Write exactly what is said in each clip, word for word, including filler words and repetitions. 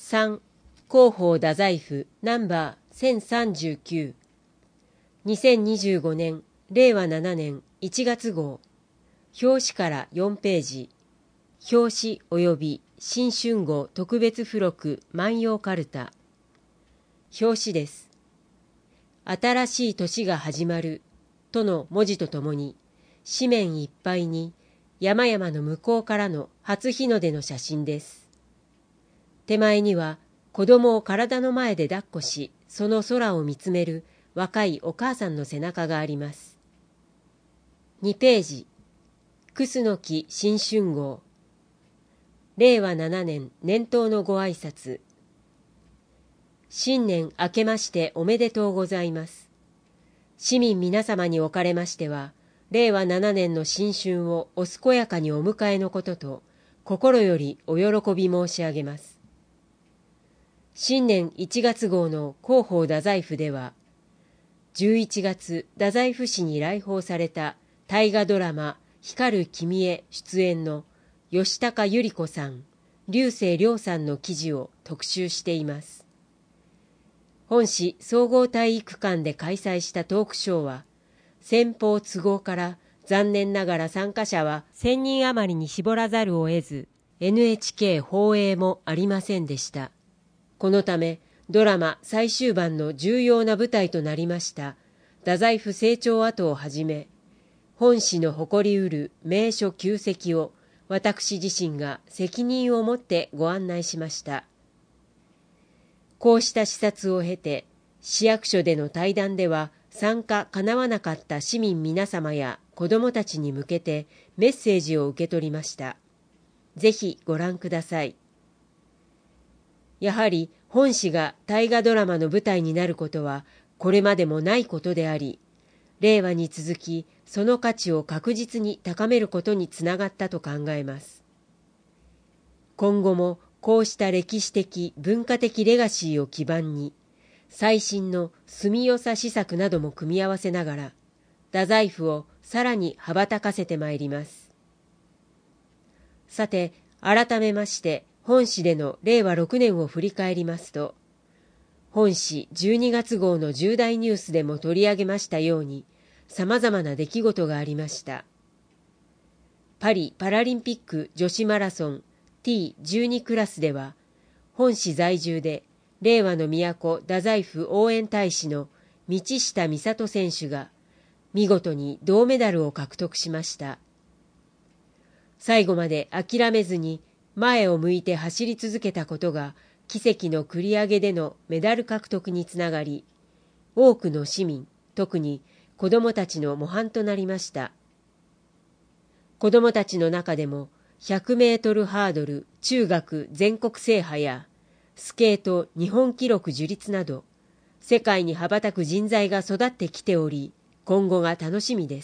さん、広報太宰府ナンバーせんさんじゅうきゅう、にせんにじゅうごねんれいわななねんいちがつ号、表紙からよんページ、表紙及び新春号特別付録万葉かるた。表紙です。新しい年が始まるとの文字とともに、紙面いっぱいに山々の向こうからの初日の出の写真です。手前には子供を体の前で抱っこし、その空を見つめる若いお母さんの背中があります。にページ、楠木新春号。れいわななねん年頭のご挨拶。新年明けましておめでとうございます。市民皆様におかれましては、れいわななねんの新春をお健やかにお迎えのことと、心よりお喜び申し上げます。新年いちがつ号の広報太宰府では、じゅういちがつ太宰府市に来訪された大河ドラマ光る君へ出演の吉高由里子さん、竜星涼さんの記事を特集しています。本市総合体育館で開催したトークショーは、先方都合から残念ながら参加者はせんにん余りに絞らざるを得ず、エヌエイチケー 放映もありませんでした。このため、ドラマ最終盤の重要な舞台となりました太宰府成長跡をはじめ、本市の誇りうる名所旧跡を私自身が責任を持ってご案内しました。こうした視察を経て、市役所での対談では参加かなわなかった市民皆様や子どもたちに向けてメッセージを受け取りました。ぜひご覧ください。やはり本市が大河ドラマの舞台になることはこれまでもないことであり、令和に続きその価値を確実に高めることにつながったと考えます。今後もこうした歴史的文化的レガシーを基盤に、最新の住みよさ施策なども組み合わせながら、太宰府をさらに羽ばたかせてまいります。さて、改めまして本市でのれいわろくねんを振り返りますと、本市じゅうにがつ号の重大ニュースでも取り上げましたように、様々な出来事がありました。パリパラリンピック女子マラソン ティーじゅうに クラスでは、本市在住で令和の都太宰府応援大使の道下美里選手が見事に銅メダルを獲得しました。最後まで諦めずに前を向いて走り続けたことが奇跡の繰り上げでのメダル獲得につながり、多くの市民、特に子どもたちの模範となりました。子どもたちの中でもひゃくメートルハードル中学全国制覇やスケート日本記録樹立など、世界に羽ばたく人材が育ってきており、今後が楽しみです。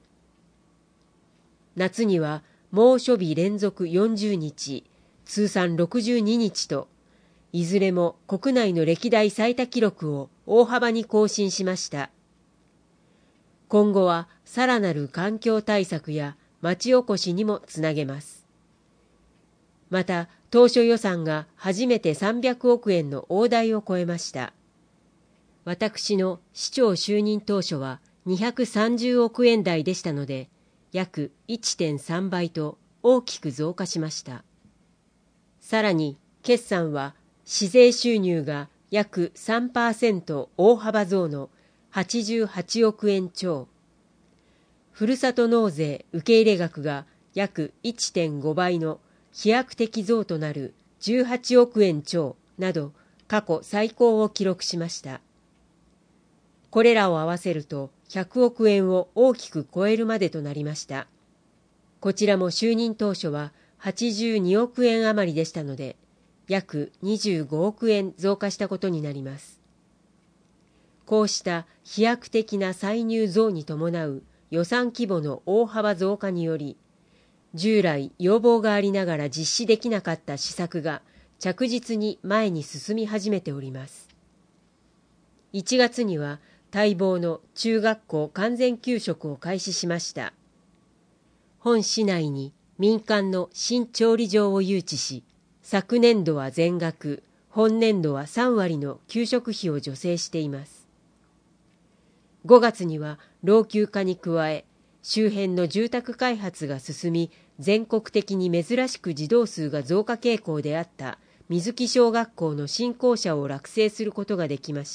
夏には猛暑日連続よんじゅうにち、通算ろくじゅうににちと、いずれも国内の歴代最多記録を大幅に更新しました。今後はさらなる環境対策や町おこしにもつなげます。また、当初予算が初めてさんびゃくおくえんの大台を超えました。私の市長就任当初はにひゃくさんじゅうおくえん台でしたので、約 いってんさんばいと大きく増加しました。さらに、決算は市税収入が約 さんパーセント 大幅増のはちじゅうはちおくえんちょう、ふるさと納税受け入れ額が約 いってんごばいの飛躍的増となるじゅうはちおくえんちょうなど過去最高を記録しました。これらを合わせるとひゃくおくえんを大きく超えるまでとなりました。こちらも就任当初ははちじゅうにおくえん余りでしたので、約にじゅうごおくえん増加したことになります。こうした飛躍的な歳入増に伴う予算規模の大幅増加により、従来要望がありながら実施できなかった施策が着実に前に進み始めております。いちがつには待望の中学校完全給食を開始しました。本市内に民間の新調理場を誘致し、昨年度は全額本年度はさんわりの給食費を助成しています。ごがつには老朽化に加え、周辺の住宅開発が進み、全国的に珍しく児童数が増加傾向であった水木小学校の新校舎を落成することができました。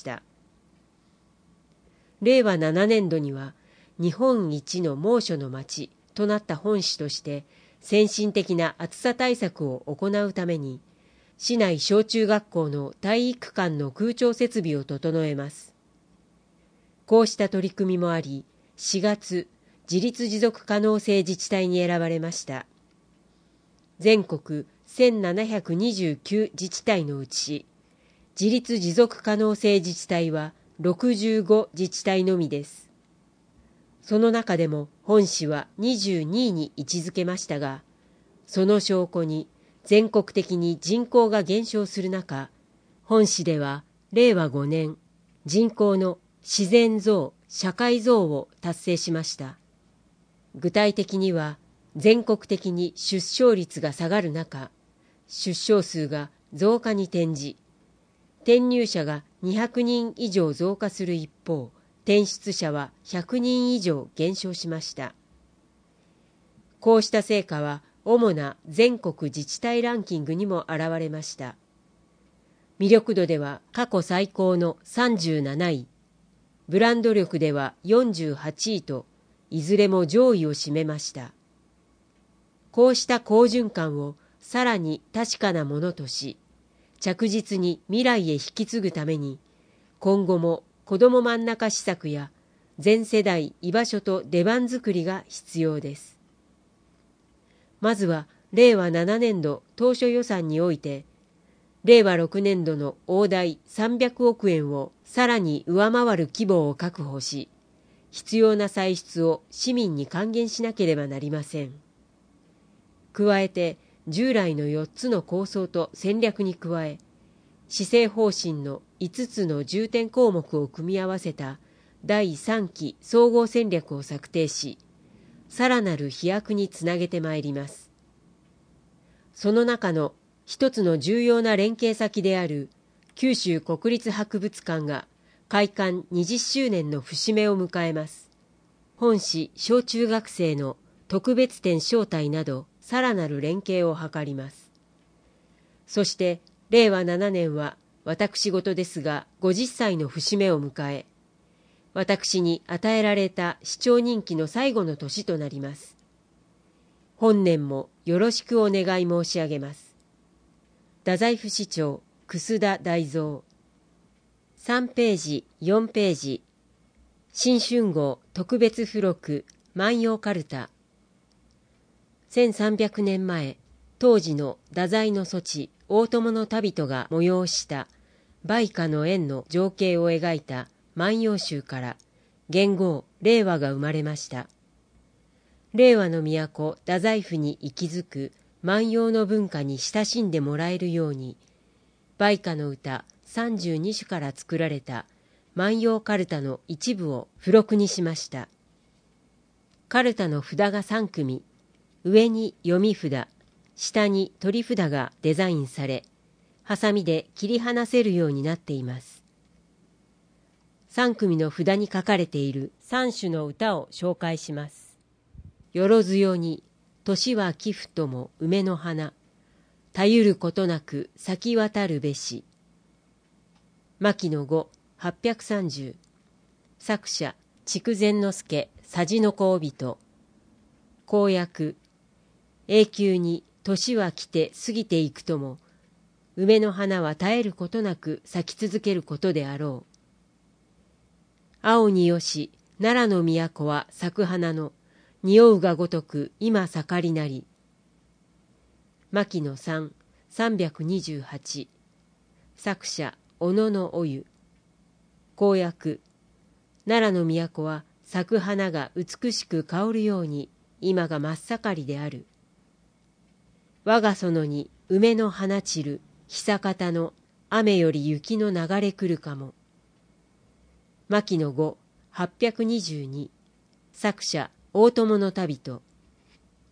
れいわななねんどには、日本一の猛暑の町となった本市として、先進的な暑さ対策を行うために、市内小中学校の体育館の空調設備を整えます。こうした取り組みもあり、しがつ、自立持続可能性自治体に選ばれました。全国せんななひゃくにじゅうきゅう自治体のうち、自立持続可能性自治体はろくじゅうご自治体のみです。その中でも本市はにじゅうにいに位置づけましたが、その証拠に全国的に人口が減少する中、本市ではれいわごねん、人口の自然増、社会増を達成しました。具体的には、全国的に出生率が下がる中、出生数が増加に転じ、転入者がにひゃくにん以上増加する一方、転出者はひゃくにん以上減少しました。こうした成果は、主な全国自治体ランキングにも現れました。魅力度では過去最高のさんじゅうなない、ブランド力ではよんじゅうはちいと、いずれも上位を占めました。こうした好循環をさらに確かなものとし、着実に未来へ引き継ぐために、今後も子ども真ん中施策や全世代居場所と出番づくりが必要です。まずはれいわななねんど当初予算において、れいわろくねんどの大台さんびゃくおくえんをさらに上回る規模を確保し、必要な歳出を市民に還元しなければなりません。加えて、従来のよっつの構想と戦略に加え、施政方針のいつつの重点項目を組み合わせただいさんき総合戦略を策定し、さらなる飛躍につなげてまいります。その中の一つの重要な連携先である九州国立博物館が開館にじゅっしゅうねんの節目を迎えます。本市小中学生の特別展招待などさらなる連携を図ります。そしてれいわななねんは私事ですがごじゅっさいの節目を迎え、私に与えられた市長任期の最後の年となります。本年もよろしくお願い申し上げます。太宰府市長楠田大蔵。さんページ、よんページ、新春号特別付録万葉かるた。せんさんびゃくねんまえ、当時の太宰の措置、大友の旅人が催した梅花の縁の情景を描いた万葉集から元号令和が生まれました。令和の都太宰府に息づく万葉の文化に親しんでもらえるように、梅花の歌さんじゅうにしゅから作られた万葉かるたの一部を付録にしました。かるたの札がさんくみ、上に読み札、下に取り札がデザインされ、ハサミで切り離せるようになっています。さんくみの札に書かれているさんしゅの歌を紹介します。よろずよに、年は寄付とも梅の花、たゆることなく咲き渡るべし。牧野五はっぴゃくさんじゅう。作者筑前之助さじのこ帯人。公約、永久に年は来て過ぎていくとも、梅の花は絶えることなく咲き続けることであろう。青によし奈良の都は咲く花の、匂うがごとく今盛りなり。牧野三さんびゃくにじゅうはち。作者小野のお湯。公約、奈良の都は咲く花が美しく香るように今が真っ盛りである。我が園に梅の花散る久方の雨より雪の流れ来るかも。牧野五はっぴゃくにじゅうに。作者大友の旅人。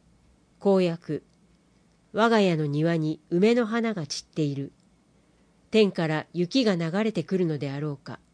公約、我が家の庭に梅の花が散っている。 天から雪が流れてくるのであろうか。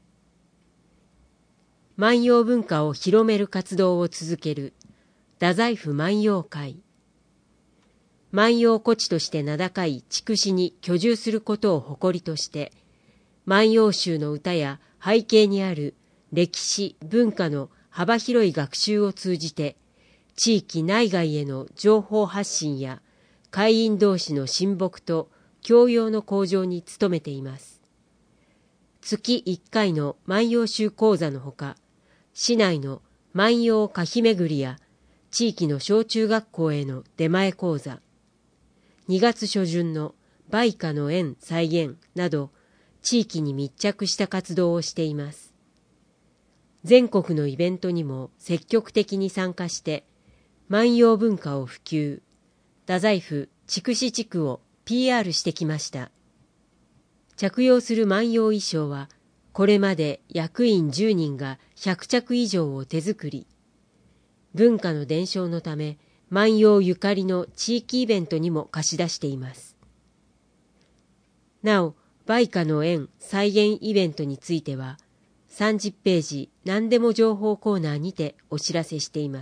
万葉文化を広める活動を続ける太宰府万葉会。万葉孤地として名高い筑紫に居住することを誇りとして、万葉集の歌や背景にある歴史、文化の幅広い学習を通じて、地域内外への情報発信や会員同士の親睦と教養の向上に努めています。月いっかいの万葉集講座のほか、市内の万葉歌碑巡りや地域の小中学校への出前講座、にがつ初旬の梅花の園再現など、地域に密着した活動をしています。全国のイベントにも積極的に参加して、万葉文化を普及、太宰府筑紫地区を ピーアール してきました。着用する万葉衣装は、これまで役員じゅうにんがひゃくちゃく以上を手作り、文化の伝承のため、万葉ゆかりの地域イベントにも貸し出しています。なお、梅花の園再現イベントについては、さんじゅっページ何でも情報コーナーにてお知らせしています。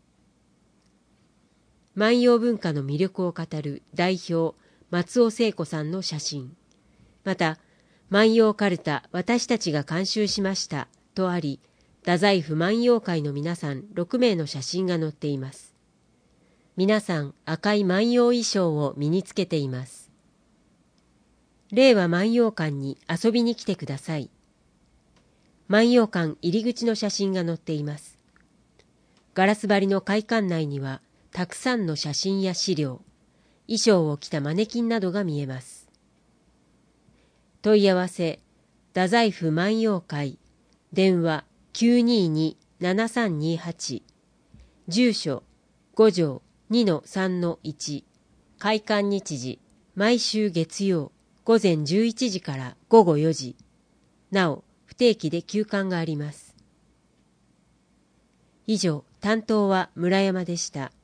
万葉文化の魅力を語る代表、松尾聖子さんの写真。また、万葉かるた私たちが監修しましたとあり、太宰府万葉会の皆さんろくめいの写真が載っています。皆さん赤い万葉衣装を身につけています。令和万葉館に遊びに来てください。万葉館入り口の写真が載っています。ガラス張りの会館内には、たくさんの写真や資料、衣装を着たマネキンなどが見えます。問い合わせ、太宰府万葉会、電話 きゅうにーにーななさんにーはち、住所ごじょうにのさんのいち、開館日時、毎週月曜、午前じゅういちじから午後よじ、なお、不定期で休館があります。以上、担当は村山でした。